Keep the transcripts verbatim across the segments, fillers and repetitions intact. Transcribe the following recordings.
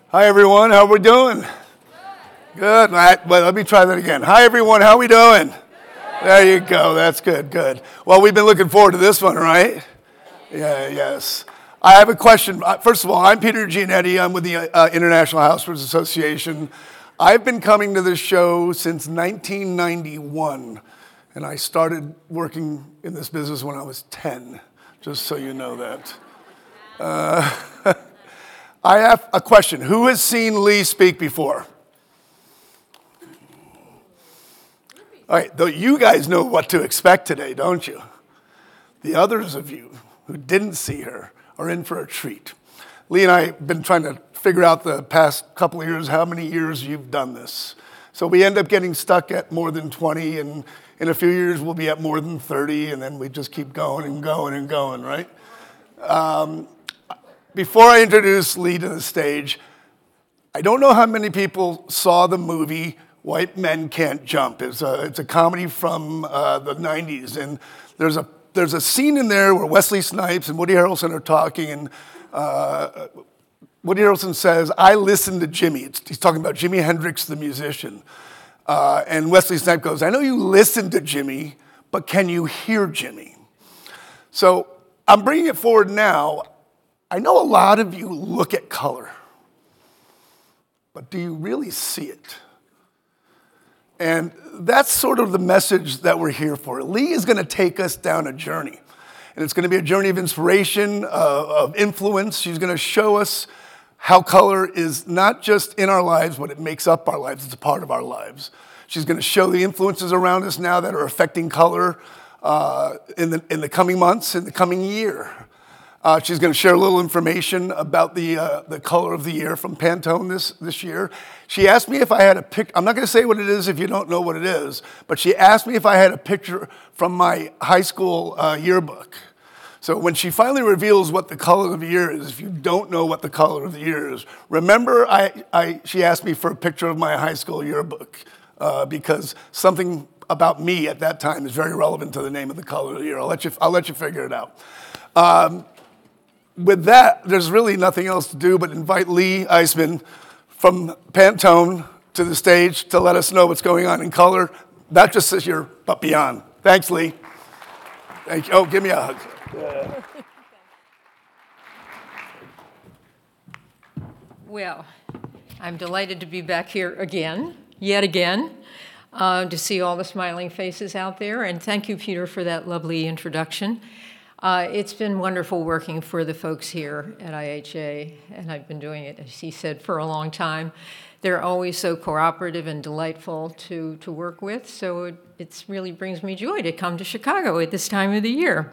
Hi, everyone. How we doing? Good. Well, let me try that again. Hi, everyone. How we doing? There you go. That's good. Good. Well, we've been looking forward to this one, right? Yeah. Yes. I have a question. First of all, I'm Peter Giannetti. I'm with the uh, International Housewares Association. I've been coming to this show since nineteen ninety-one, and I started working in this business when I was ten, just so you know that. Uh, I have a question. Who has seen Lee speak before? All right, though you guys know what to expect today, don't you? The others of you who didn't see her are in for a treat. Lee and I have been trying to figure out the past couple of years how many years you've done this. So we end up getting stuck at more than twenty, and in a few years we'll be at more than thirty, and then we just keep going and going and going, right? Um, Before I introduce Lee to the stage, I don't know how many people saw the movie White Men Can't Jump. It's a, it's a comedy from uh, the nineties, and there's a, there's a scene in there where Wesley Snipes and Woody Harrelson are talking, and uh, Woody Harrelson says, "I listen to Jimmy." It's, he's talking about Jimi Hendrix, the musician. Uh, and Wesley Snipes goes, "I know you listen to Jimmy, but can you hear Jimmy?" So I'm bringing it forward now. I know a lot of you look at color, but do you really see it? And that's sort of the message that we're here for. Lee is going to take us down a journey, and it's going to be a journey of inspiration, uh, of influence. She's going to show us how color is not just in our lives, but it makes up our lives. It's a part of our lives. She's going to show the influences around us now that are affecting color uh, in the, in the coming months, in the coming year. Uh, she's going to share a little information about the uh, the color of the year from Pantone this, this year. She asked me if I had a pic. I'm not going to say what it is if you don't know what it is, but she asked me if I had a picture from my high school uh, yearbook. So when she finally reveals what the color of the year is, if you don't know what the color of the year is, remember I, I she asked me for a picture of my high school yearbook uh, because something about me at that time is very relevant to the name of the color of the year. I'll let you I'll let you figure it out. Um, With that, there's really nothing else to do but invite Lee Eisman from Pantone to the stage to let us know what's going on in color, not just this year, but beyond. Thanks, Lee. Thank you. Oh, give me a hug. Yeah. Well, I'm delighted to be back here again, yet again, uh, to see all the smiling faces out there, and thank you, Peter, for that lovely introduction. Uh, it's been wonderful working for the folks here at I H A, and I've been doing it, as he said, for a long time. They're always so cooperative and delightful to, to work with, so it it's really brings me joy to come to Chicago at this time of the year.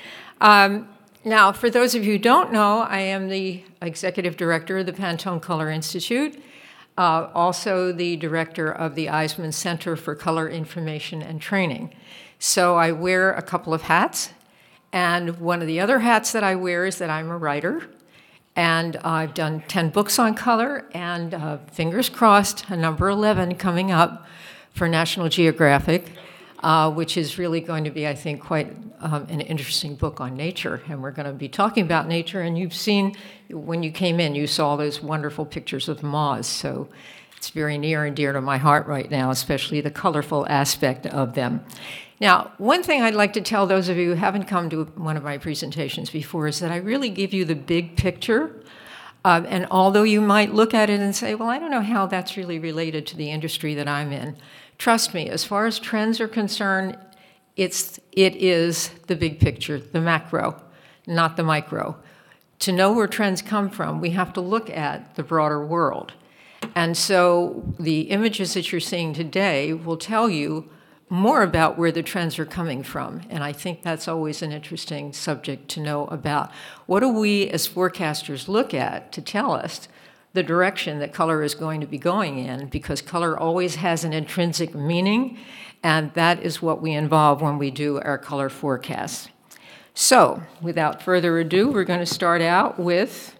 Um, now, for those of you who don't know, I am the executive director of the Pantone Color Institute, uh, also the director of the Eisman Center for Color Information and Training. So I wear a couple of hats. And one of the other hats that I wear is that I'm a writer, and I've done ten books on color, and uh, fingers crossed, a number eleven coming up for National Geographic, uh, which is really going to be, I think, quite um, an interesting book on nature. And we're going to be talking about nature, and you've seen, when you came in, you saw those wonderful pictures of moths, so it's very near and dear to my heart right now, especially the colorful aspect of them. Now, one thing I'd like to tell those of you who haven't come to one of my presentations before is that I really give you the big picture. Um, and although you might look at it and say, well, I don't know how that's really related to the industry that I'm in, trust me, as far as trends are concerned, it's, it is the big picture, the macro, not the micro. To know where trends come from, we have to look at the broader world. And so the images that you're seeing today will tell you more about where the trends are coming from. And I think that's always an interesting subject to know about. What do we as forecasters look at to tell us the direction that color is going to be going in? Because color always has an intrinsic meaning, and that is what we involve when we do our color forecasts. So, without further ado, we're going to start out with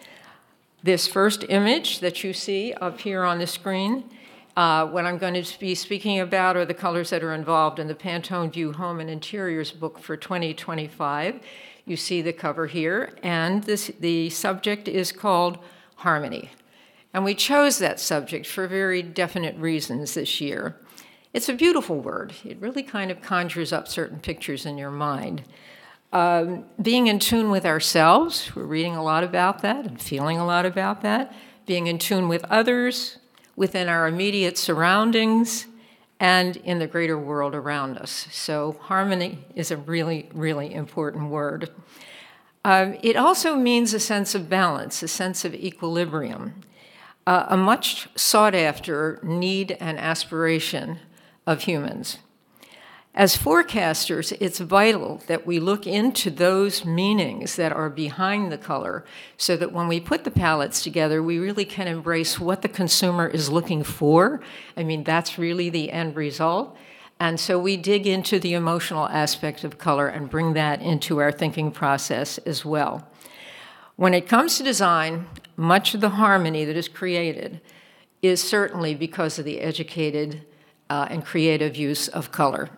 this first image that you see up here on the screen. Uh, what I'm going to be speaking about are the colors that are involved in the Pantone View Home and Interiors book for twenty twenty-five. You see the cover here, and this, the subject is called Harmony. And we chose that subject for very definite reasons this year. It's a beautiful word. It really kind of conjures up certain pictures in your mind. Um, being in tune with ourselves, we're reading a lot about that and feeling a lot about that. Being in tune with others, within our immediate surroundings, and in the greater world around us. So harmony is a really, really important word. Um, it also means a sense of balance, a sense of equilibrium, uh, a much sought after need and aspiration of humans. As forecasters, it's vital that we look into those meanings that are behind the color so that when we put the palettes together, we really can embrace what the consumer is looking for. I mean, that's really the end result. And so we dig into the emotional aspect of color and bring that into our thinking process as well. When it comes to design, much of the harmony that is created is certainly because of the educated uh, and creative use of color.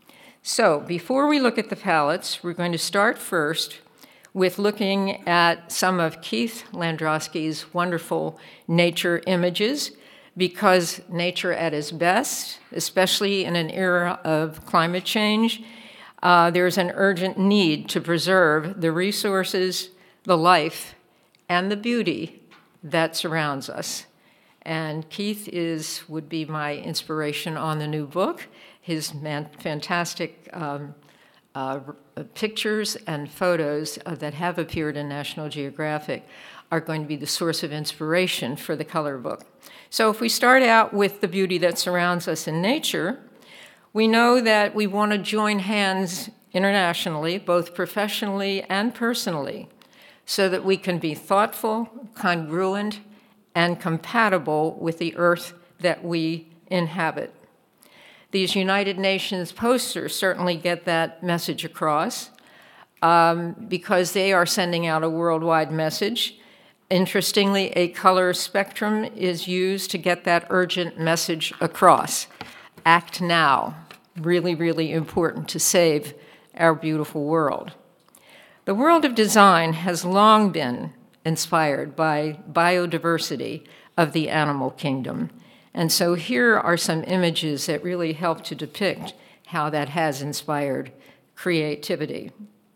So before we look at the palettes, we're going to start first with looking at some of Keith Landrosky's wonderful nature images, because nature at its best, especially in an era of climate change, uh, there's an urgent need to preserve the resources, the life, and the beauty that surrounds us. And Keith is, would be my inspiration on the new book. His man, fantastic um, uh, pictures and photos uh, that have appeared in National Geographic are going to be the source of inspiration for the color book. So if we start out with the beauty that surrounds us in nature, we know that we want to join hands internationally, both professionally and personally, so that we can be thoughtful, congruent, and compatible with the earth that we inhabit. These United Nations posters certainly get that message across um, because they are sending out a worldwide message. Interestingly, a color spectrum is used to get that urgent message across. Act now. Really, really important to save our beautiful world. The world of design has long been inspired by biodiversity of the animal kingdom. And so here are some images that really help to depict how that has inspired creativity.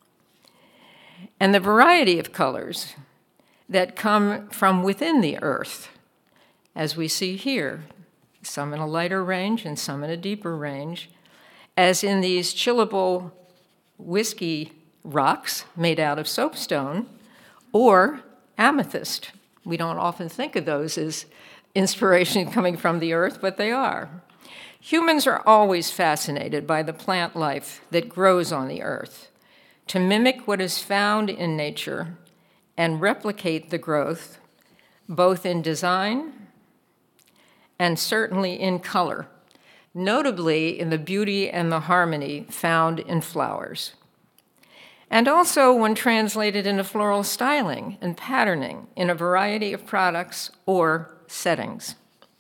And the variety of colors that come from within the earth, as we see here, some in a lighter range and some in a deeper range, as in these chillable whiskey rocks made out of soapstone or amethyst. We don't often think of those as inspiration coming from the earth, but they are. Humans are always fascinated by the plant life that grows on the earth. To mimic what is found in nature and replicate the growth, both in design and certainly in color, notably in the beauty and the harmony found in flowers. And also when translated into floral styling and patterning in a variety of products or settings.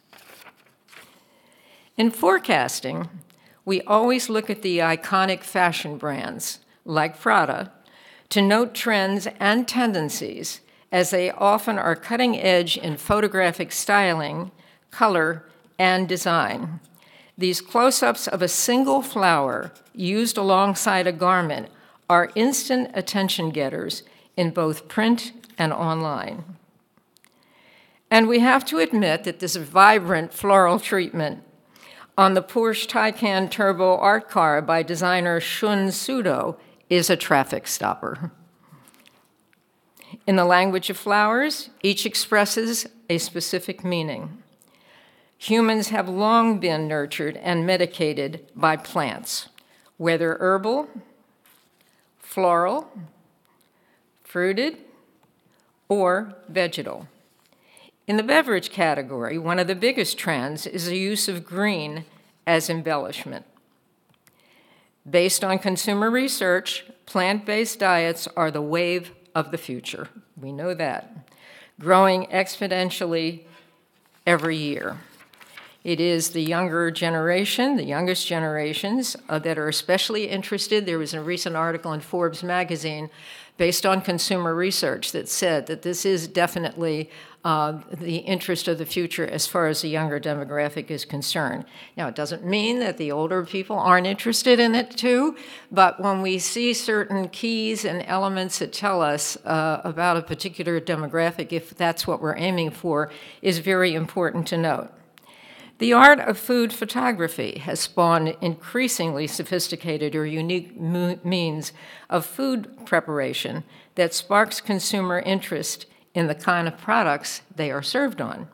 In forecasting, we always look at the iconic fashion brands, like Prada, to note trends and tendencies, as they often are cutting edge in photographic styling, color, and design. These close-ups of a single flower used alongside a garment are instant attention getters in both print and online. And we have to admit that this vibrant floral treatment on the Porsche Taycan Turbo art car by designer Shun Sudo is a traffic stopper. In the language of flowers, each expresses a specific meaning. Humans have long been nurtured and medicated by plants, whether herbal, floral, fruited, or vegetal. In the beverage category, one of the biggest trends is the use of green as embellishment. Based on consumer research, plant-based diets are the wave of the future. We know that, growing exponentially every year. It is the younger generation, the youngest generations, uh, that are especially interested. There was a recent article in Forbes magazine based on consumer research that said that this is definitely uh, the interest of the future as far as the younger demographic is concerned. Now, it doesn't mean that the older people aren't interested in it too, but when we see certain keys and elements that tell us uh, about a particular demographic, if that's what we're aiming for, is very important to note. The art of food photography has spawned increasingly sophisticated or unique means of food preparation that sparks consumer interest in the kind of products they are served on.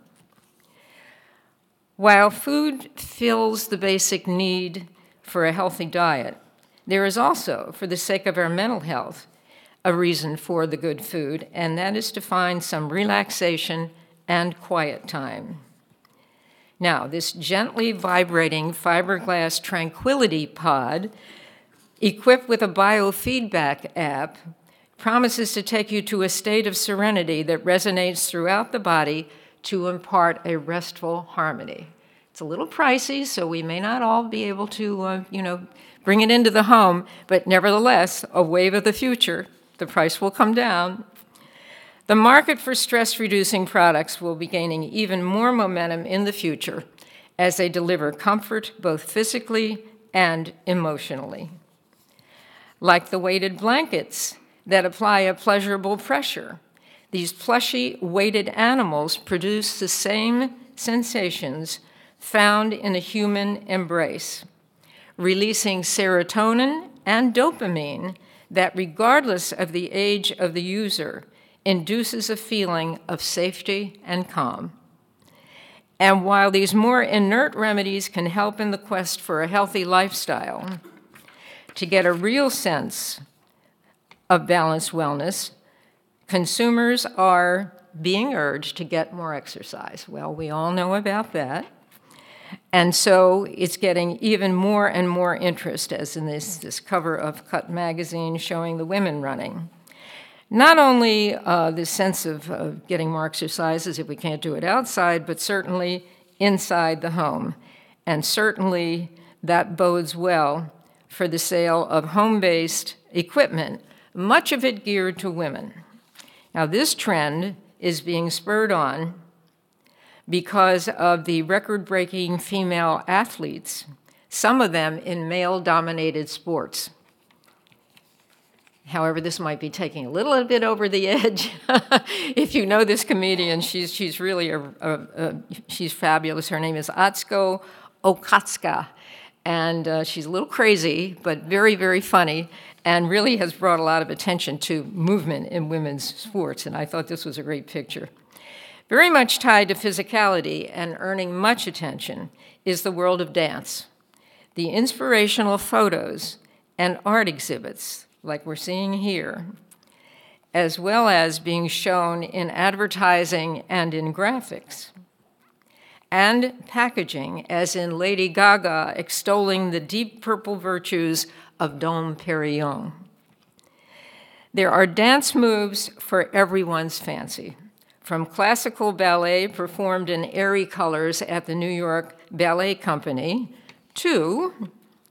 While food fills the basic need for a healthy diet, there is also, for the sake of our mental health, a reason for the good food, and that is to find some relaxation and quiet time. Now, this gently vibrating fiberglass tranquility pod, equipped with a biofeedback app, promises to take you to a state of serenity that resonates throughout the body to impart a restful harmony. It's a little pricey, so we may not all be able to, uh, you know, bring it into the home, but nevertheless, a wave of the future. The price will come down. The market for stress-reducing products will be gaining even more momentum in the future as they deliver comfort both physically and emotionally. Like the weighted blankets that apply a pleasurable pressure, these plushy weighted animals produce the same sensations found in a human embrace, releasing serotonin and dopamine that, regardless of the age of the user, induces a feeling of safety and calm. And while these more inert remedies can help in the quest for a healthy lifestyle, to get a real sense of balanced wellness, consumers are being urged to get more exercise. Well, we all know about that. And so it's getting even more and more interest, as in this, this cover of Cut magazine showing the women running. Not only uh, the sense of uh, getting more exercises if we can't do it outside, but certainly inside the home. And certainly that bodes well for the sale of home-based equipment, much of it geared to women. Now, this trend is being spurred on because of the record-breaking female athletes, some of them in male-dominated sports. However, this might be taking a little bit over the edge. If you know this comedian, she's, she's really, a, a, a, she's fabulous. Her name is Atsuko Okatsuka, and uh, she's a little crazy, but very, very funny, and really has brought a lot of attention to movement in women's sports, and I thought this was a great picture. Very much tied to physicality and earning much attention is the world of dance. The inspirational photos and art exhibits, like we're seeing here, as well as being shown in advertising and in graphics, and packaging, as in Lady Gaga extolling the deep purple virtues of Dom Perignon. There are dance moves for everyone's fancy, from classical ballet performed in airy colors at the New York Ballet Company to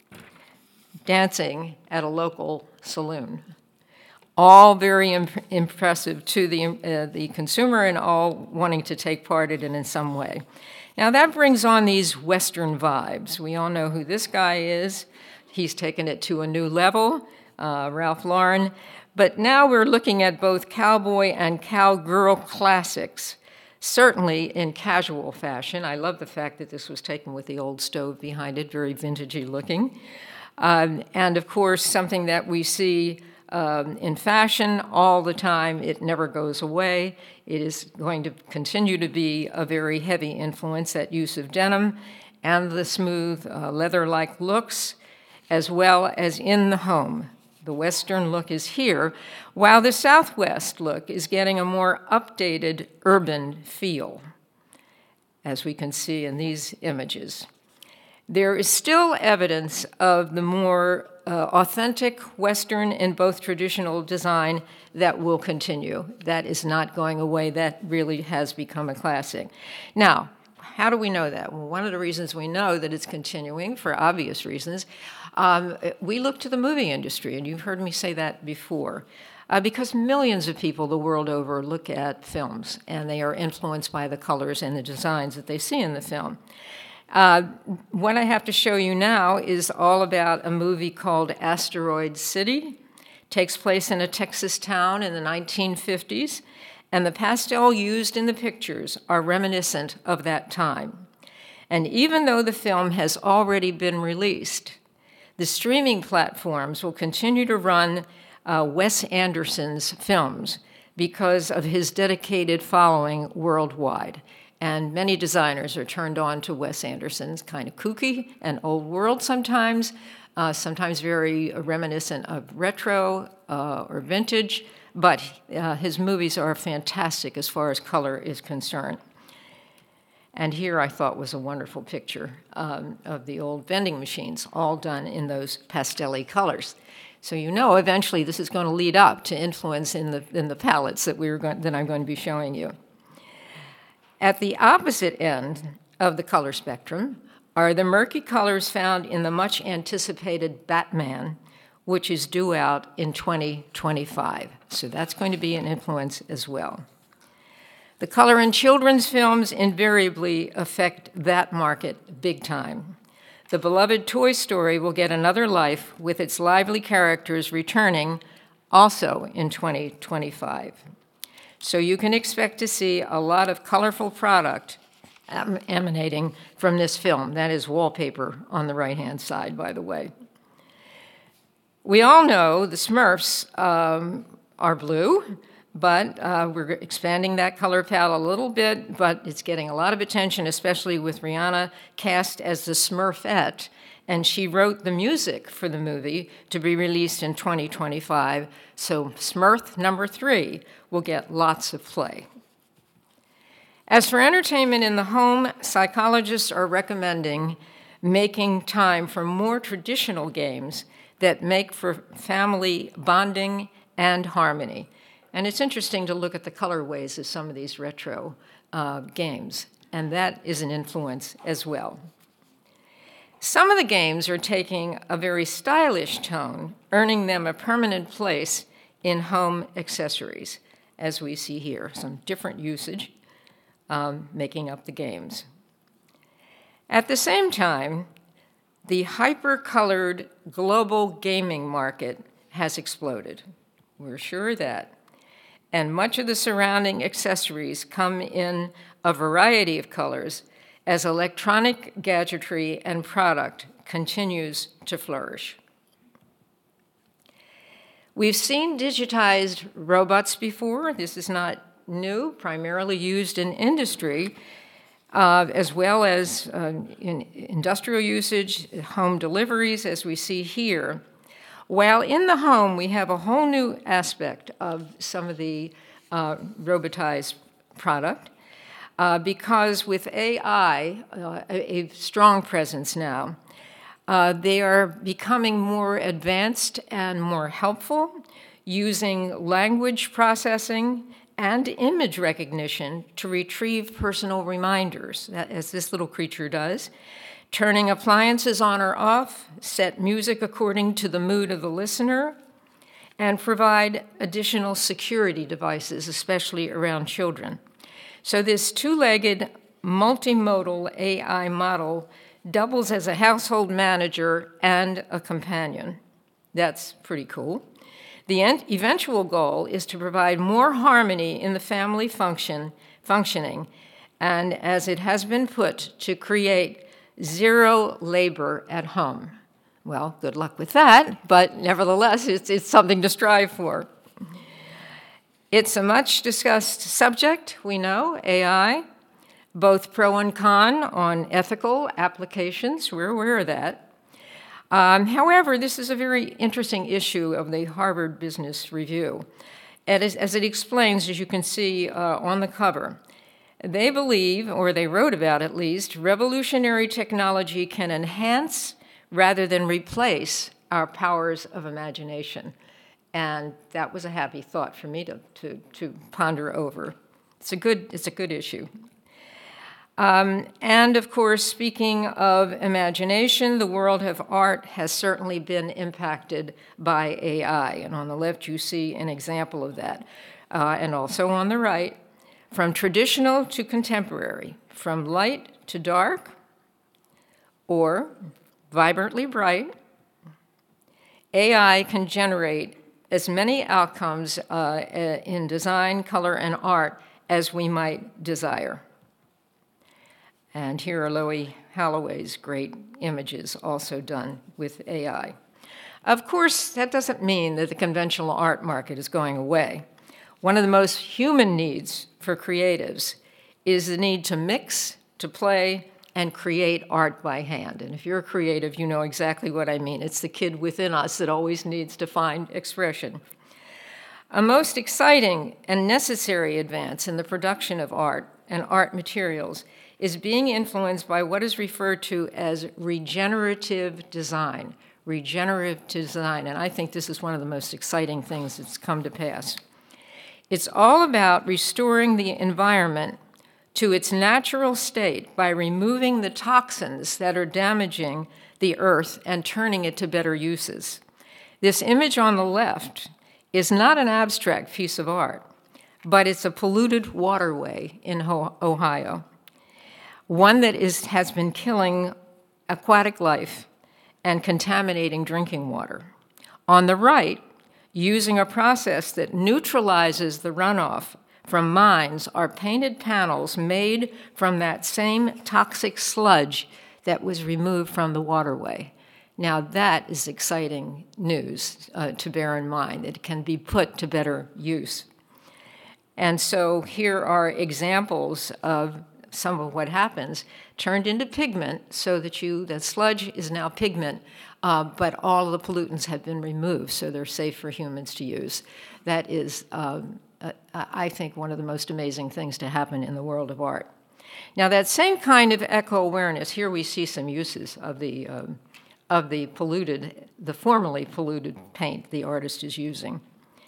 dancing at a local saloon. All very imp impressive to the, uh, the consumer and all wanting to take part in it in some way. Now that brings on these Western vibes. We all know who this guy is. He's taken it to a new level, uh, Ralph Lauren. But now we're looking at both cowboy and cowgirl classics, certainly in casual fashion. I love the fact that this was taken with the old stove behind it, very vintagey looking. Um, and of course, something that we see um, in fashion all the time. It never goes away. It is going to continue to be a very heavy influence, that use of denim and the smooth uh, leather-like looks, as well as in the home. The Western look is here, while the Southwest look is getting a more updated urban feel, as we can see in these images. There is still evidence of the more uh, authentic Western in both traditional design that will continue. That is not going away. That really has become a classic. Now, how do we know that? Well, one of the reasons we know that it's continuing, for obvious reasons, um, we look to the movie industry, and you've heard me say that before, uh, because millions of people the world over look at films, and they are influenced by the colors and the designs that they see in the film. Uh, what I have to show you now is all about a movie called Asteroid City. It takes place in a Texas town in the nineteen fifties, and the pastel used in the pictures are reminiscent of that time. And even though the film has already been released, the streaming platforms will continue to run uh, Wes Anderson's films because of his dedicated following worldwide. And many designers are turned on to Wes Anderson's kind of kooky and old world sometimes, uh, sometimes very reminiscent of retro uh, or vintage, but uh, his movies are fantastic as far as color is concerned. And here I thought was a wonderful picture um, of the old vending machines, all done in those pastel-y colors. So you know eventually this is going to lead up to influence in the, in the palettes that, we were going, that I'm going to be showing you. At the opposite end of the color spectrum are the murky colors found in the much anticipated Batman, which is due out in twenty twenty-five. So that's going to be an influence as well. The color in children's films invariably affect that market big time. The beloved Toy Story will get another life with its lively characters returning also in twenty twenty-five. So you can expect to see a lot of colorful product emanating from this film. That is wallpaper on the right-hand side, by the way. We all know the Smurfs um, are blue, but uh, we're expanding that color palette a little bit, but it's getting a lot of attention, especially with Rihanna cast as the Smurfette, and she wrote the music for the movie to be released in twenty twenty-five, so Smurf number three will get lots of play. As for entertainment in the home, psychologists are recommending making time for more traditional games that make for family bonding and harmony. And it's interesting to look at the colorways of some of these retro uh, games, and that is an influence as well. Some of the games are taking a very stylish tone, earning them a permanent place in home accessories, as we see here, some different usage um, making up the games. At the same time, the hyper-colored global gaming market has exploded. We're sure of that. And much of the surrounding accessories come in a variety of colors as electronic gadgetry and product continues to flourish. We've seen digitized robots before. This is not new, primarily used in industry, uh, as well as uh, in industrial usage, home deliveries, as we see here. While in the home, we have a whole new aspect of some of the uh, robotized product, uh, because with A I, uh, a, a strong presence now, uh, they are becoming more advanced and more helpful, using language processing and image recognition to retrieve personal reminders, as this little creature does, turning appliances on or off, set music according to the mood of the listener, and provide additional security devices, especially around children. So this two-legged multimodal A I model doubles as a household manager and a companion. That's pretty cool. The eventual goal is to provide more harmony in the family function, functioning, and as it has been put, to create zero labor at home. Well, good luck with that, but nevertheless, it's, it's something to strive for. It's a much discussed subject, we know, A I, both pro and con on ethical applications. We're aware of that. Um, however, this is a very interesting issue of the Harvard Business Review. And as, as it explains, as you can see uh, on the cover, they believe, or they wrote about at least, revolutionary technology can enhance rather than replace our powers of imagination. And that was a happy thought for me to, to, to ponder over. It's a good, it's a good issue. Um, and of course, speaking of imagination, the world of art has certainly been impacted by A I. And on the left, you see an example of that. Uh, and also on the right, from traditional to contemporary, from light to dark, or vibrantly bright, A I can generate as many outcomes uh, in design, color, and art as we might desire. And here are Loie Holloway's great images, also done with A I. Of course, that doesn't mean that the conventional art market is going away. One of the most human needs for creatives is the need to mix, to play, and create art by hand. And if you're a creative, you know exactly what I mean. It's the kid within us that always needs to find expression. A most exciting and necessary advance in the production of art and art materials is being influenced by what is referred to as regenerative design. Regenerative design, and I think this is one of the most exciting things that's come to pass. It's all about restoring the environment to its natural state by removing the toxins that are damaging the earth and turning it to better uses. This image on the left is not an abstract piece of art, but it's a polluted waterway in Ohio, one that is, has been killing aquatic life and contaminating drinking water. On the right, using a process that neutralizes the runoff from mines, are painted panels made from that same toxic sludge that was removed from the waterway. Now that is exciting news uh, to bear in mind. It can be put to better use. And so here are examples of some of what happens, turned into pigment so that you, the sludge is now pigment, uh, but all of the pollutants have been removed, so they're safe for humans to use. That is, um, uh, I think, one of the most amazing things to happen in the world of art. Now, that same kind of eco-awareness, here we see some uses of the, um, of the polluted, the formerly polluted paint the artist is using.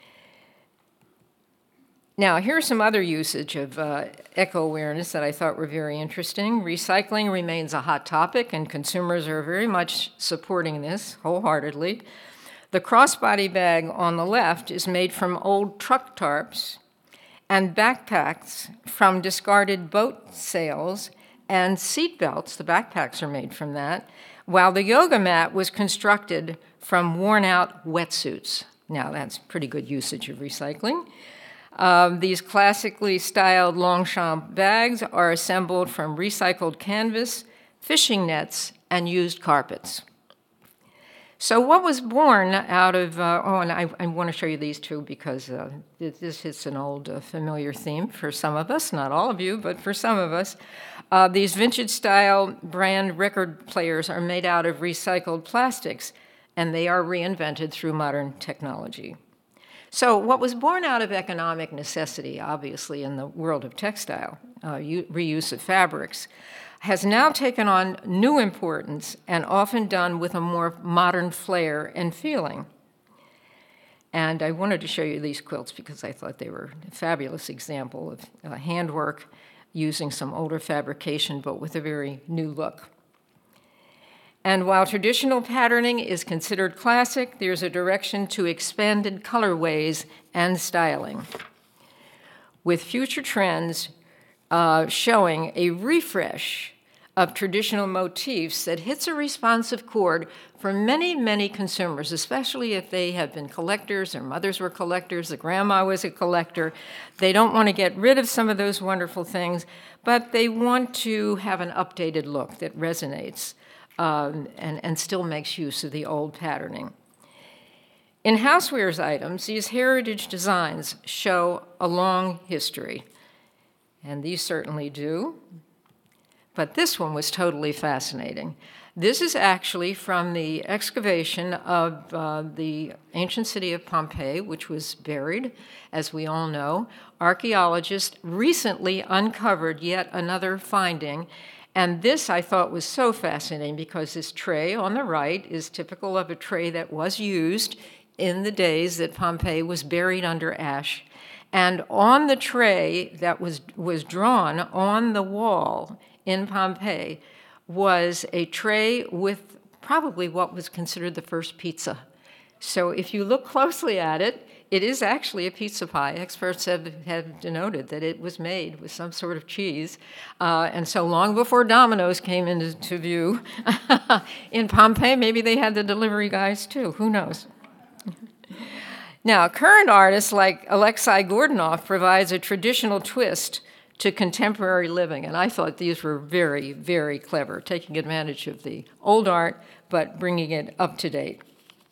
Now, here's some other usage of uh, eco-awareness that I thought were very interesting. Recycling remains a hot topic, and consumers are very much supporting this wholeheartedly. The crossbody bag on the left is made from old truck tarps and backpacks from discarded boat sails and seat belts. The backpacks are made from that, while the yoga mat was constructed from worn-out wetsuits. Now, that's pretty good usage of recycling. Um, these classically styled Longchamp bags are assembled from recycled canvas, fishing nets, and used carpets. So what was born out of, uh, oh, and I, I want to show you these two because uh, this is an old uh, familiar theme for some of us, not all of you, but for some of us. Uh, these vintage-style brand record players are made out of recycled plastics, and they are reinvented through modern technology. So what was born out of economic necessity, obviously, in the world of textile, uh, reuse of fabrics, has now taken on new importance and often done with a more modern flair and feeling. And I wanted to show you these quilts because I thought they were a fabulous example of uh, handwork using some older fabrication, but with a very new look. And while traditional patterning is considered classic, there's a direction to expanded colorways and styling, with future trends uh, showing a refresh of traditional motifs that hits a responsive chord for many, many consumers, especially if they have been collectors, their mothers were collectors, the grandma was a collector. They don't want to get rid of some of those wonderful things, but they want to have an updated look that resonates. Um, and, and still makes use of the old patterning. In housewares items, these heritage designs show a long history, and these certainly do, but this one was totally fascinating. This is actually from the excavation of uh, the ancient city of Pompeii, which was buried, as we all know. Archaeologists recently uncovered yet another finding. And this I thought was so fascinating because this tray on the right is typical of a tray that was used in the days that Pompeii was buried under ash. And on the tray that was, was drawn on the wall in Pompeii was a tray with probably what was considered the first pizza. So if you look closely at it, it is actually a pizza pie. Experts have, have denoted that it was made with some sort of cheese. Uh, and so long before Domino's came into view, in Pompeii, maybe they had the delivery guys too. Who knows? Now, current artists like Alexei Gordunov provides a traditional twist to contemporary living, and I thought these were very, very clever, taking advantage of the old art, but bringing it up to date.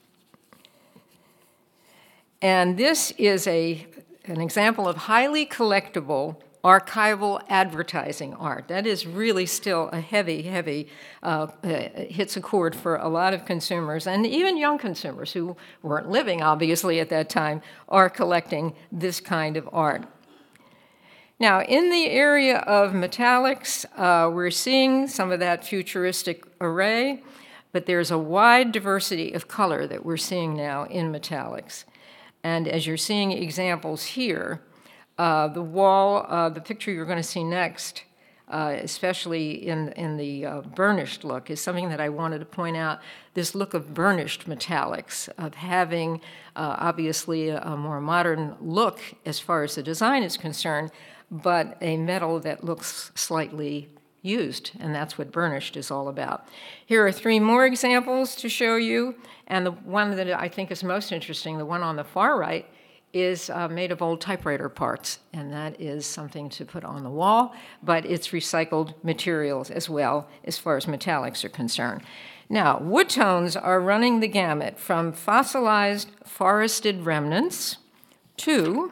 And this is a, an example of highly collectible archival advertising art. That is really still a heavy, heavy, uh, uh, hits a chord for a lot of consumers, and even young consumers who weren't living, obviously, at that time, are collecting this kind of art. Now, in the area of metallics, uh, we're seeing some of that futuristic array, but there's a wide diversity of color that we're seeing now in metallics. And as you're seeing examples here, uh, the wall, uh, the picture you're going to see next, uh, especially in, in the uh, burnished look, is something that I wanted to point out. This look of burnished metallics, of having uh, obviously a, a more modern look as far as the design is concerned, but a metal that looks slightly used, and that's what burnished is all about. Here are three more examples to show you, and the one that I think is most interesting, the one on the far right, is uh, made of old typewriter parts, and that is something to put on the wall, but it's recycled materials as well as far as metallics are concerned. Now, wood tones are running the gamut from fossilized forested remnants to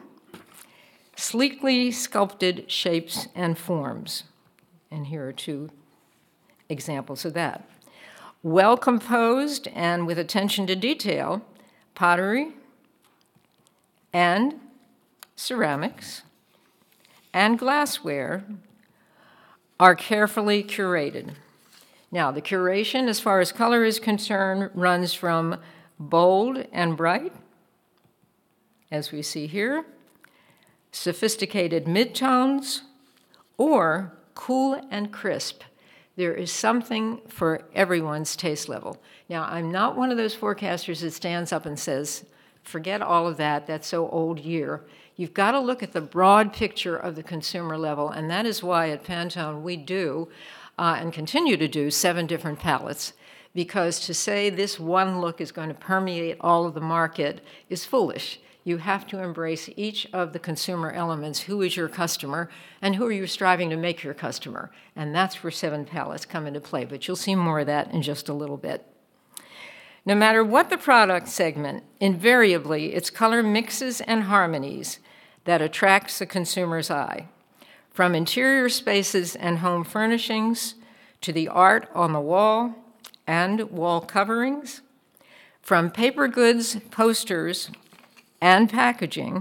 sleekly sculpted shapes and forms. And here are two examples of that. Well composed and with attention to detail, pottery and ceramics and glassware are carefully curated. Now, the curation, as far as color is concerned, runs from bold and bright, as we see here, sophisticated midtones, or cool and crisp. There is something for everyone's taste level. Now, I'm not one of those forecasters that stands up and says, forget all of that, that's so old year. You've got to look at the broad picture of the consumer level, and that is why at Pantone we do, uh, and continue to do, seven different palettes, because to say this one look is going to permeate all of the market is foolish. You have to embrace each of the consumer elements. Who is your customer, and who are you striving to make your customer? And that's where seven palettes come into play, but you'll see more of that in just a little bit. No matter what the product segment, invariably it's color mixes and harmonies that attracts the consumer's eye. From interior spaces and home furnishings to the art on the wall and wall coverings, from paper goods, posters, and packaging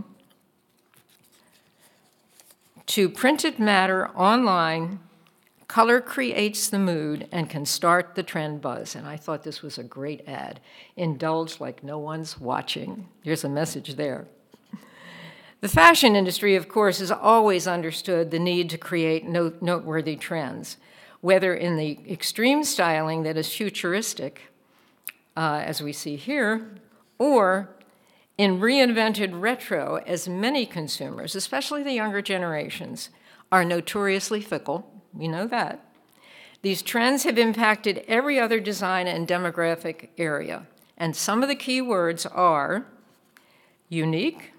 to printed matter online, color creates the mood and can start the trend buzz. And I thought this was a great ad. Indulge like no one's watching. Here's a message there. The fashion industry, of course, has always understood the need to create note- noteworthy trends, whether in the extreme styling that is futuristic, uh, as we see here, or in reinvented retro, as many consumers, especially the younger generations, are notoriously fickle. We know that. These trends have impacted every other design and demographic area. And some of the key words are unique,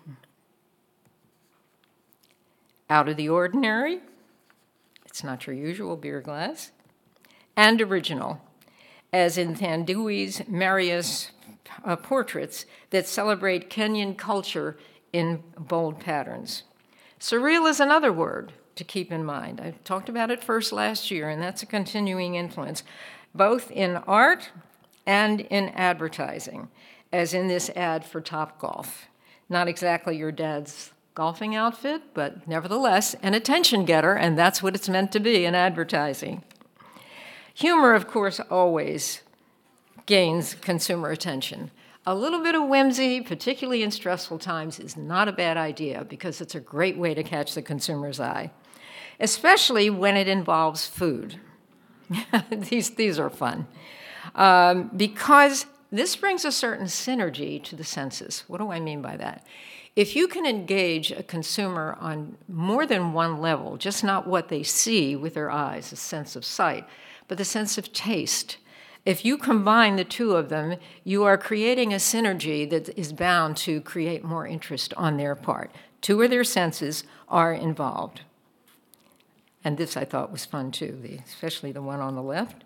out of the ordinary, it's not your usual beer glass, and original, as in Thandiwee's Marius uh, portraits that celebrate Kenyan culture in bold patterns. Surreal is another word to keep in mind. I talked about it first last year, and that's a continuing influence, both in art and in advertising, as in this ad for Topgolf. Not exactly your dad's golfing outfit, but nevertheless an attention getter, and that's what it's meant to be in advertising. Humor, of course, always gains consumer attention. A little bit of whimsy, particularly in stressful times, is not a bad idea because it's a great way to catch the consumer's eye. especially when it involves food. these, these are fun. Um, because this brings a certain synergy to the senses. What do I mean by that? If you can engage a consumer on more than one level, just not what they see with their eyes, the sense of sight, but the sense of taste, if you combine the two of them, you are creating a synergy that is bound to create more interest on their part. Two of their senses are involved. And this I thought was fun too, the, especially the one on the left.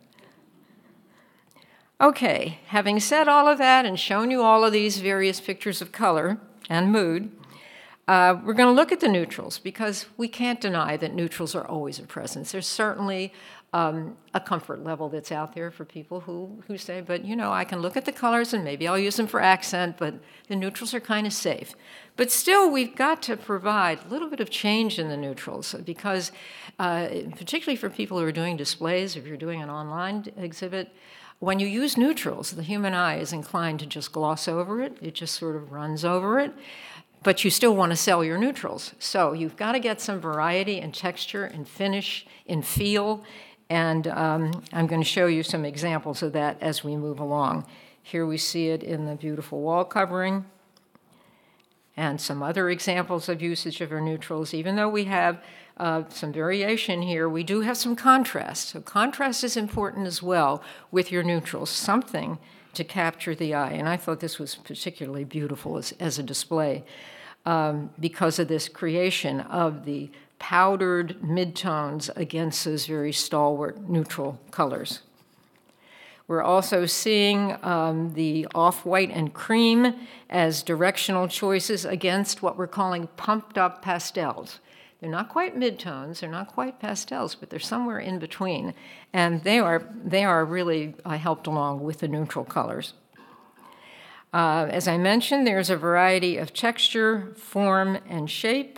Okay, having said all of that and shown you all of these various pictures of color and mood, uh, we're going to look at the neutrals, because we can't deny that neutrals are always a presence. There's certainly um, a comfort level that's out there for people who, who say, but you know, I can look at the colors and maybe I'll use them for accent, but the neutrals are kind of safe. But still, we've got to provide a little bit of change in the neutrals, because uh, particularly for people who are doing displays, if you're doing an online exhibit, when you use neutrals, the human eye is inclined to just gloss over it. It just sort of runs over it. But you still want to sell your neutrals. So you've got to get some variety in texture and finish, in feel. And um, I'm going to show you some examples of that as we move along. Here we see it in the beautiful wall covering, and some other examples of usage of our neutrals. Even though we have uh, some variation here, we do have some contrast. So contrast is important as well with your neutrals, something to capture the eye. And I thought this was particularly beautiful as, as a display um, because of this creation of the powdered midtones against those very stalwart neutral colors. We're also seeing um, the off-white and cream as directional choices against what we're calling pumped-up pastels. They're not quite midtones, they're not quite pastels, but they're somewhere in between. And they are, they are really uh, helped along with the neutral colors. Uh, as I mentioned, there's a variety of texture, form, and shape.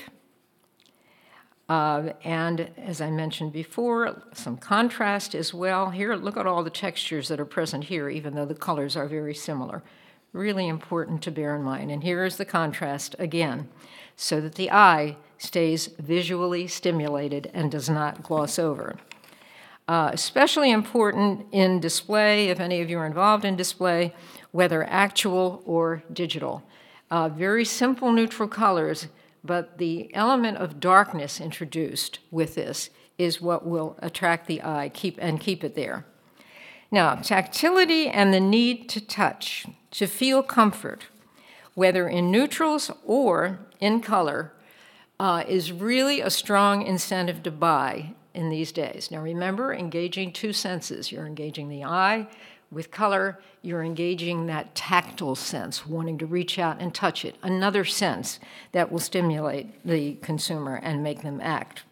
Uh, and as I mentioned before, some contrast as well. Here, look at all the textures that are present here, even though the colors are very similar. Really important to bear in mind. And here is the contrast again, so that the eye stays visually stimulated and does not gloss over. Uh, especially important in display, if any of you are involved in display, whether actual or digital. Uh, very simple neutral colors, but the element of darkness introduced with this is what will attract the eye keep, and keep it there. Now, tactility and the need to touch, to feel comfort, whether in neutrals or in color, uh, is really a strong incentive to buy in these days. Now remember, engaging two senses. You're engaging the eye. With color, you're engaging that tactile sense, wanting to reach out and touch it, another sense that will stimulate the consumer and make them act.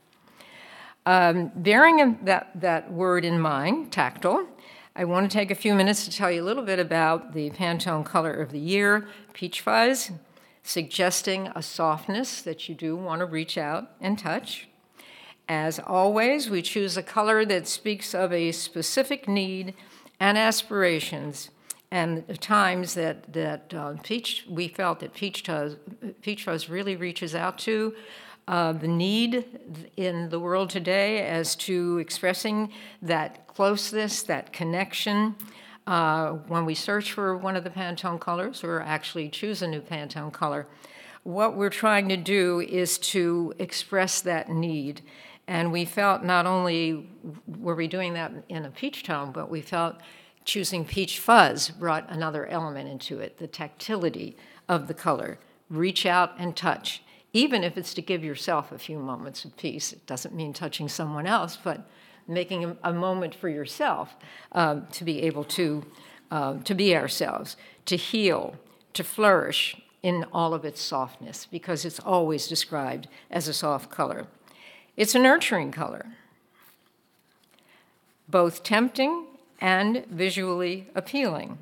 Um, bearing that, that word in mind, tactile, I want to take a few minutes to tell you a little bit about the Pantone Color of the Year, Peach Fuzz, suggesting a softness that you do want to reach out and touch. As always, we choose a color that speaks of a specific need and aspirations, and the times that, that uh, Peach, we felt that Peach Fuzz, Peach Fuzz really reaches out to uh, the need in the world today as to expressing that closeness, that connection. Uh, when we search for one of the Pantone colors or actually choose a new Pantone color, what we're trying to do is to express that need. And we felt not only were we doing that in a peach tone, but we felt choosing Peach Fuzz brought another element into it, the tactility of the color. Reach out and touch, even if it's to give yourself a few moments of peace. It doesn't mean touching someone else, but making a, a moment for yourself um, to be able to, uh, to be ourselves, to heal, to flourish in all of its softness, because it's always described as a soft color. It's a nurturing color, both tempting and visually appealing.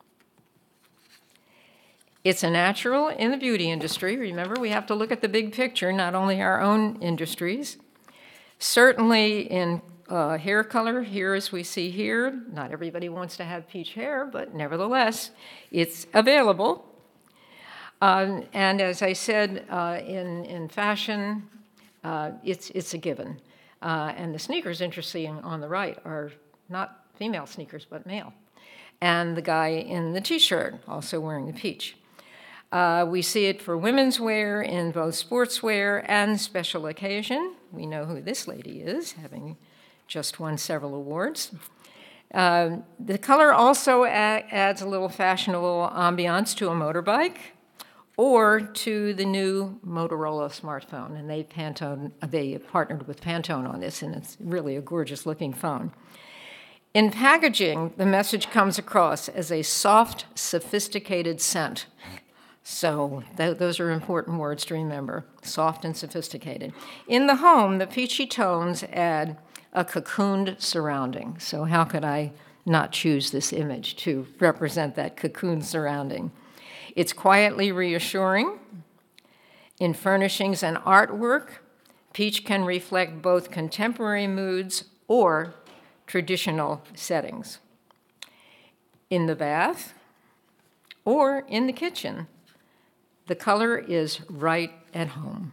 It's a natural in the beauty industry. Remember, we have to look at the big picture, not only our own industries. Certainly in uh, hair color, here as we see here, not everybody wants to have peach hair, but nevertheless, it's available. Um, and as I said, uh, in, in fashion, Uh, it's, it's a given. Uh, and the sneakers, interesting, on the right are not female sneakers, but male. And the guy in the T-shirt, also wearing the peach. Uh, we see it for women's wear in both sportswear and special occasion. We know who this lady is, having just won several awards. Uh, the color also a- adds a little fashionable ambiance to a motorbike or to the new Motorola smartphone. And they, Pantone, they partnered with Pantone on this, and it's really a gorgeous-looking phone. In packaging, the message comes across as a soft, sophisticated scent. So th- those are important words to remember, soft and sophisticated. In the home, the peachy tones add a cocooned surrounding. So how could I not choose this image to represent that cocooned surrounding? It's quietly reassuring. In furnishings and artwork, peach can reflect both contemporary moods or traditional settings. In the bath or in the kitchen, the color is right at home.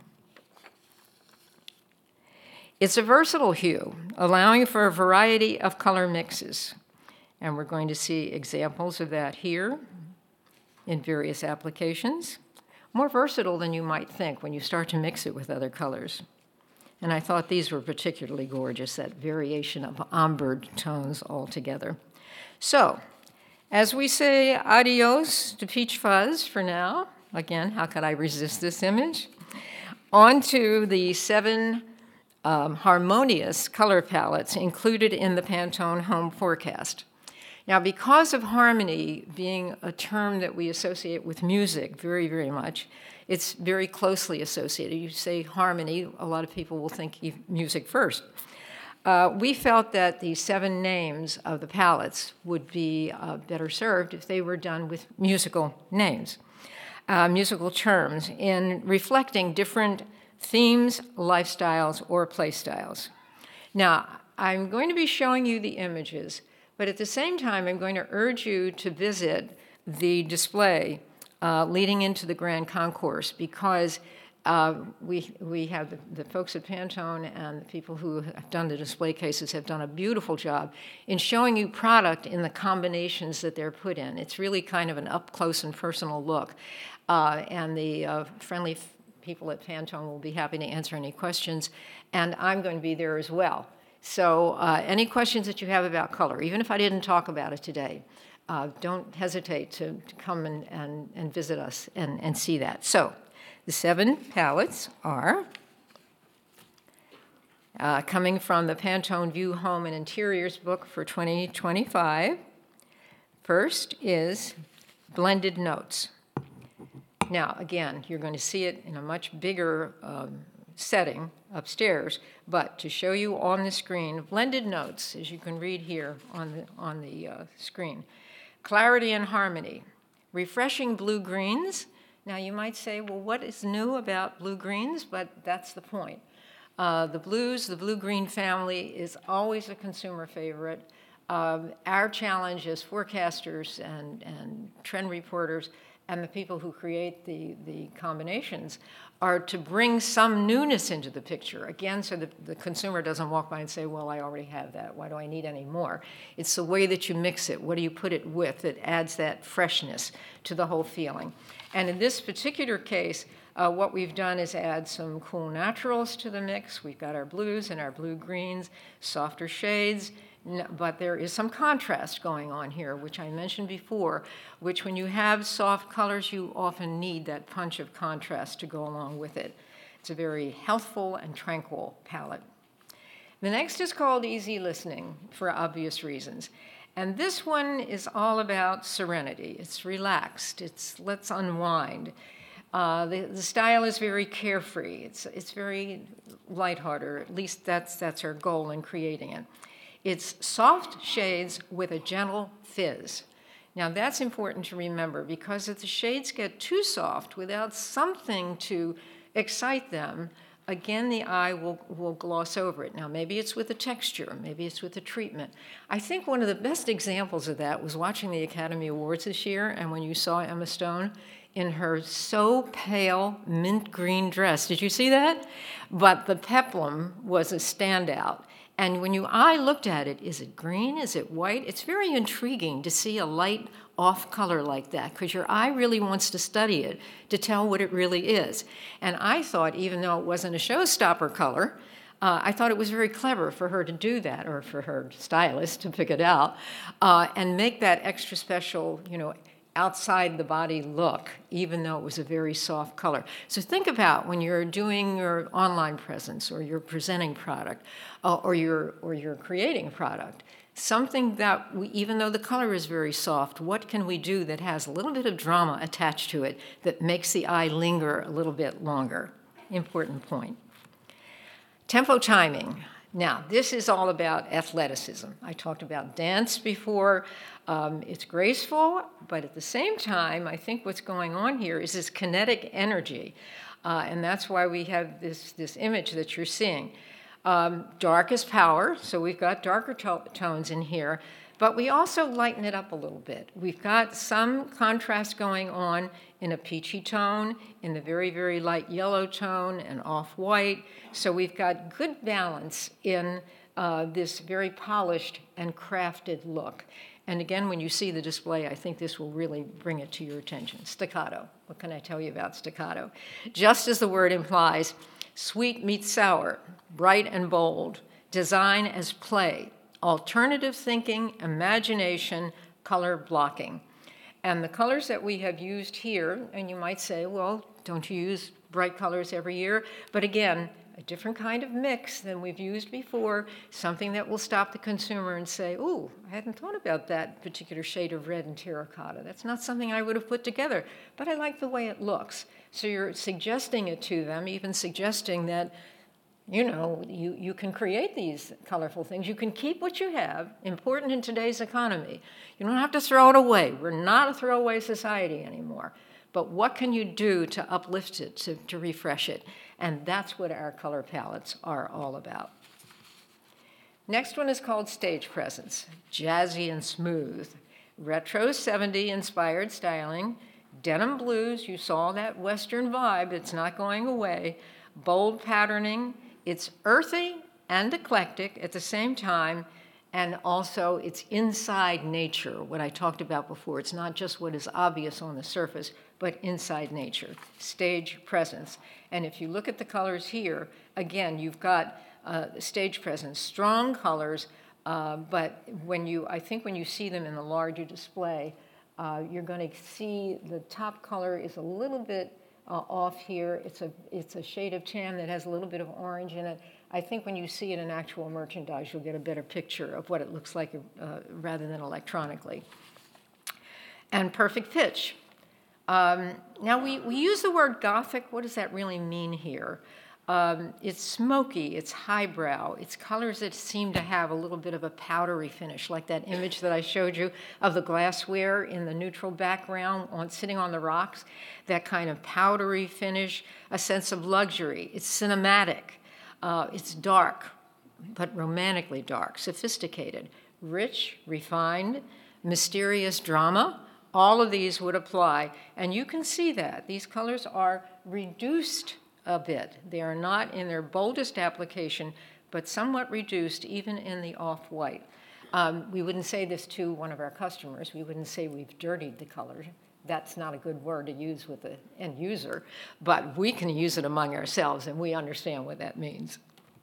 It's a versatile hue, allowing for a variety of color mixes. And we're going to see examples of that here in various applications. More versatile than you might think when you start to mix it with other colors. And I thought these were particularly gorgeous, that variation of amber tones altogether. So, as we say adios to peach fuzz for now, again, how could I resist this image? On to the seven um, harmonious color palettes included in the Pantone Home Forecast. Now, because of harmony being a term that we associate with music very, very much, it's very closely associated. You say harmony, a lot of people will think music first. Uh, we felt that the seven names of the palettes would be uh, better served if they were done with musical names, uh, musical terms, in reflecting different themes, lifestyles, or play styles. Now, I'm going to be showing you the images, but at the same time, I'm going to urge you to visit the display uh, leading into the Grand Concourse, because uh, we, we have the, the folks at Pantone and the people who have done the display cases have done a beautiful job in showing you product in the combinations that they're put in. It's really kind of an up-close and personal look. Uh, and the uh, friendly f- people at Pantone will be happy to answer any questions, and I'm going to be there as well. So uh, any questions that you have about color, even if I didn't talk about it today, uh, don't hesitate to, to come and, and, and visit us and, and see that. So the seven palettes are uh, coming from the Pantone View Home and Interiors book for twenty twenty-five. First is Blended Notes. Now, again, you're going to see it in a much bigger um, setting upstairs, but to show you on the screen, Blended Notes, as you can read here on the, on the uh, screen. Clarity and harmony, refreshing blue-greens. Now, you might say, well, what is new about blue-greens? But that's the point. Uh, the blues, the blue-green family is always a consumer favorite. Um, our challenge as forecasters and, and trend reporters and the people who create the, the combinations are to bring some newness into the picture, again, so that the consumer doesn't walk by and say, well, I already have that. Why do I need any more? It's the way that you mix it. What do you put it with that adds that freshness to the whole feeling? And in this particular case, uh, what we've done is add some cool naturals to the mix. We've got our blues and our blue-greens, softer shades, but there is some contrast going on here, which I mentioned before, which when you have soft colors, you often need that punch of contrast to go along with it. It's a very healthful and tranquil palette. The next is called Easy Listening, for obvious reasons. And this one is all about serenity. It's relaxed. It's let's unwind. Uh, the, the style is very carefree. It's, it's very lighthearted. At least that's, that's our goal in creating it. It's soft shades with a gentle fizz. Now, that's important to remember, because if the shades get too soft without something to excite them, again, the eye will, will gloss over it. Now, maybe it's with the texture, maybe it's with the treatment. I think one of the best examples of that was watching the Academy Awards this year, and when you saw Emma Stone in her so pale mint green dress. Did you see that? But the peplum was a standout. And when you eye looked at it, is it green? Is it white? It's very intriguing to see a light off color like that, because your eye really wants to study it to tell what it really is. And I thought, even though it wasn't a showstopper color, uh, I thought it was very clever for her to do that, or for her stylist to pick it out, uh, and make that extra special, you know, outside the body look, even though it was a very soft color. So think about when you're doing your online presence, or you're presenting product, uh, or you're or you're creating a product, something that we, even though the color is very soft, what can we do that has a little bit of drama attached to it that makes the eye linger a little bit longer? Important point. Tempo timing. Now, this is all about athleticism. I talked about dance before. Um, it's graceful, but at the same time, I think what's going on here is this kinetic energy, uh, and that's why we have this, this image that you're seeing. Um, dark is power, so we've got darker to tones in here, but we also lighten it up a little bit. We've got some contrast going on in a peachy tone, in the very, very light yellow tone, and off-white. So we've got good balance in uh, this very polished and crafted look. And again, when you see the display, I think this will really bring it to your attention. Staccato. What can I tell you about staccato? Just as the word implies, sweet meets sour, bright and bold, design as play, alternative thinking, imagination, color blocking. And the colors that we have used here, and you might say, well, don't you use bright colors every year? But again, a different kind of mix than we've used before, something that will stop the consumer and say, ooh, I hadn't thought about that particular shade of red and terracotta. That's not something I would have put together, but I like the way it looks. So you're suggesting it to them, even suggesting that, you know, you, you can create these colorful things. You can keep what you have, important in today's economy. You don't have to throw it away. We're not a throwaway society anymore. But what can you do to uplift it, to, to refresh it? And that's what our color palettes are all about. Next one is called Stage Presence, jazzy and smooth. Retro seventies inspired styling, denim blues, you saw that Western vibe, it's not going away, bold patterning, it's earthy and eclectic at the same time, and also it's inside nature, what I talked about before. It's not just what is obvious on the surface, but inside nature, stage presence. And if you look at the colors here, again, you've got uh, stage presence, strong colors, uh, but when you, I think when you see them in the larger display, uh, you're going to see the top color is a little bit uh, off here. It's a, it's a shade of tan that has a little bit of orange in it. I think when you see it in actual merchandise, you'll get a better picture of what it looks like uh, rather than electronically. And perfect pitch. Um, now, we, we use the word Gothic. What does that really mean here? Um, it's smoky, it's highbrow, it's colors that seem to have a little bit of a powdery finish, like that image that I showed you of the glassware in the neutral background on, sitting on the rocks, that kind of powdery finish, a sense of luxury. It's cinematic, uh, it's dark, but romantically dark, sophisticated, rich, refined, mysterious drama. All of these would apply, and you can see that. These colors are reduced a bit. They are not in their boldest application, but somewhat reduced even in the off-white. Um, we wouldn't say this to one of our customers. We wouldn't say we've dirtied the color. That's not a good word to use with the end user, but we can use it among ourselves, and we understand what that means.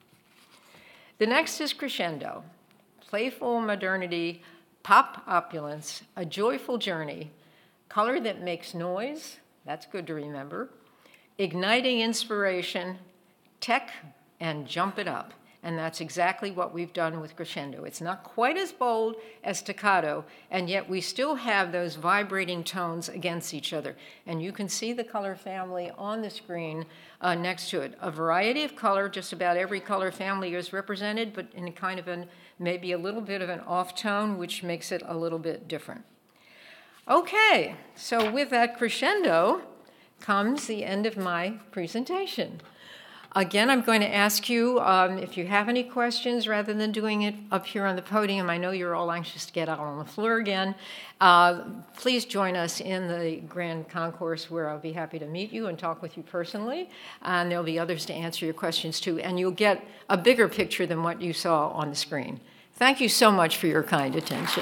The next is crescendo, playful modernity, pop opulence, a joyful journey, color that makes noise, that's good to remember, igniting inspiration, tech, and jump it up. And that's exactly what we've done with crescendo. It's not quite as bold as staccato, and yet we still have those vibrating tones against each other. And you can see the color family on the screen uh, next to it. A variety of color, just about every color family is represented, but in kind of an, maybe a little bit of an off tone, which makes it a little bit different. Okay, so with that crescendo comes the end of my presentation. Again, I'm going to ask you um, if you have any questions, rather than doing it up here on the podium. I know you're all anxious to get out on the floor again. Uh, please join us in the grand concourse, where I'll be happy to meet you and talk with you personally. And there'll be others to answer your questions too. And you'll get a bigger picture than what you saw on the screen. Thank you so much for your kind attention.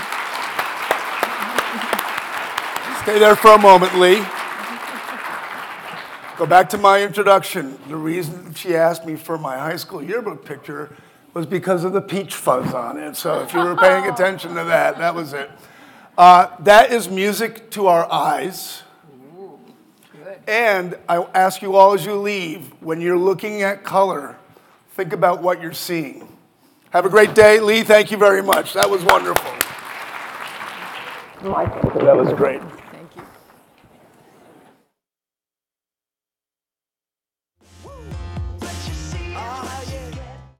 Stay there for a moment, Lee. Go back to my introduction. The reason she asked me for my high school yearbook picture was because of the peach fuzz on it. So if you were paying attention to that, that was it. Uh, that is music to our eyes. Ooh, good. And I ask you all as you leave, when you're looking at color, think about what you're seeing. Have a great day. Lee, thank you very much. That was wonderful. That was great.